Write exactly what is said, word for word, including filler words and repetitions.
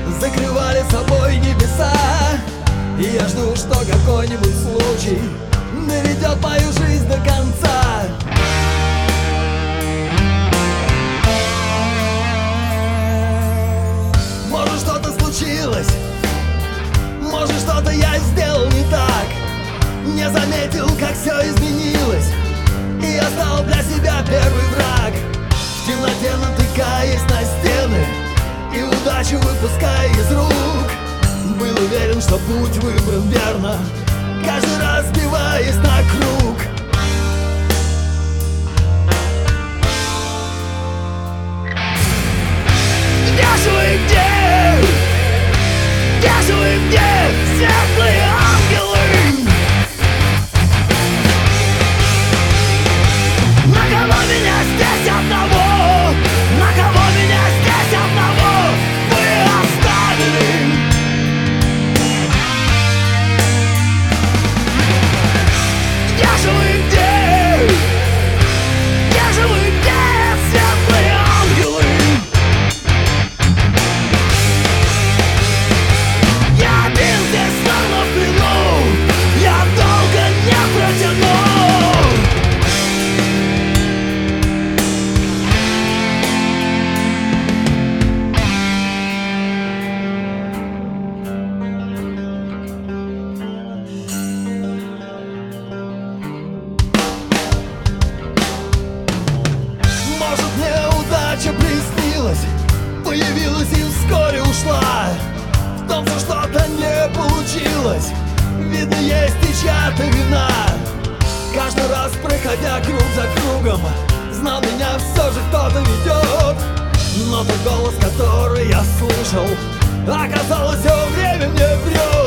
закрывали собой небеса. И я жду, что какой-нибудь случай доведет мою жизнь до конца. Может, что-то случилось, может, что-то я сделал не так, не заметил, как все изменилось, и я стал для себя первый враг. В темноте натыкаясь на стены и удачу выпуская из рук, был уверен, что путь выбран верно, каждый раз сбиваясь на круг. Где же вы, где? Где же вы, где? Светлые ангелы! На кого меня здесь одного? На кого меня здесь одного вы оставили? Где же вы, где? Где же вы, где? Светлые ангелы! Я один здесь снова в плену, я долго не протяну. Может, мне удача приснилась, появилась и вскоре ушла. В том, что что-то не получилось, видно, есть и чья-то вина. Каждый раз, проходя круг за кругом, знал, меня все же кто-то ведет. Но тот голос, который я слышал, оказалось, все время мне врет.